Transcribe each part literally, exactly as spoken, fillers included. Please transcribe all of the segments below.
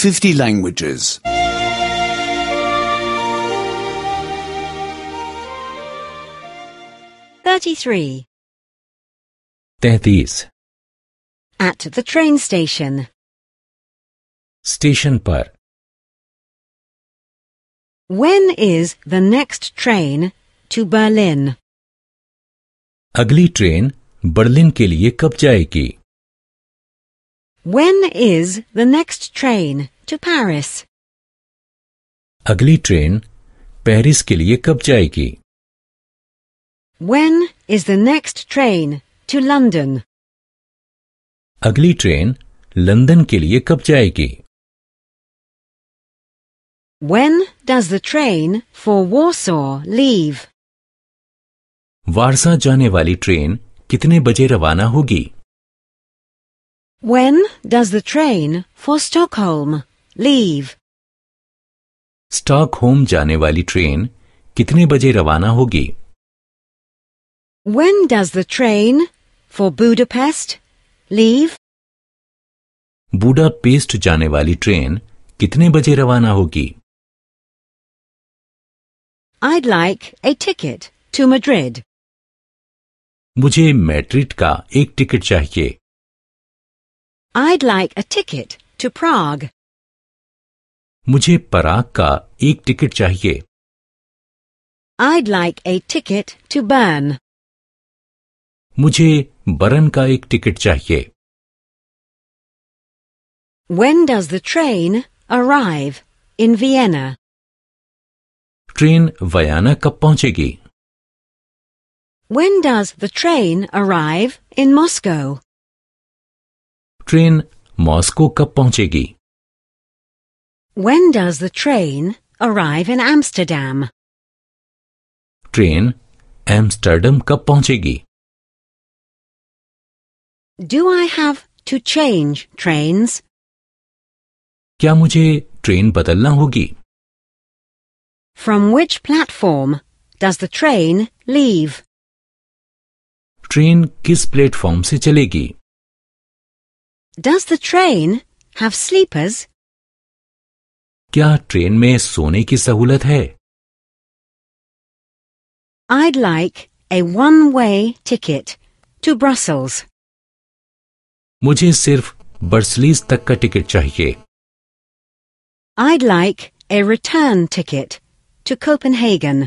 fifty languages. thirty-three. तैंतीस. At the train station. Station पर. When is the next train to Berlin? अगली train Berlin के लिए कब जाएगी? When is the next train to Paris? अगली ट्रेन पेरिस के लिए कब जाएगी? When is the next train to London? अगली ट्रेन लंदन के लिए कब जाएगी? When does the train for Warsaw leave? वारसा जाने वाली ट्रेन कितने बजे रवाना होगी? When does the train for Stockholm leave? Stockholm जाने वाली ट्रेन कितने बजे रवाना होगी? When does the train for Budapest leave? Budapest जाने वाली ट्रेन कितने बजे रवाना होगी? I'd like a ticket to Madrid. मुझे मैड्रिड का एक टिकट चाहिए. I'd like a ticket to Prague. मुझे पराग का एक टिकट चाहिए. I'd like a ticket to Bern. मुझे बरन का एक टिकट चाहिए. When does the train arrive in Vienna? Train Vienna कब पहुंचेगी? When does the train arrive in Moscow? Train Moscow कब पहुंचेगी? When does the train arrive in Amsterdam? Train Amsterdam कब पहुंचेगी? Do I have to change trains? क्या मुझे train बदलना होगी? From which platform does the train leave? Train किस platform से चलेगी? Does the train have sleepers? क्या ट्रेन में सोने की सहूलत है? I'd like a one-way ticket to Brussels. मुझे सिर्फ बर्सलीज तक का टिकट चाहिए. I'd like a return ticket to Copenhagen.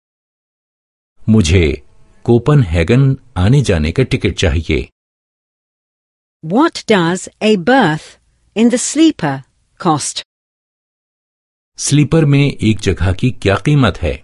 मुझे कोपनहेगन आने जाने का टिकट चाहिए. What does a berth in the sleeper cost? Sleeper में एक जगह की क्या कीमत है?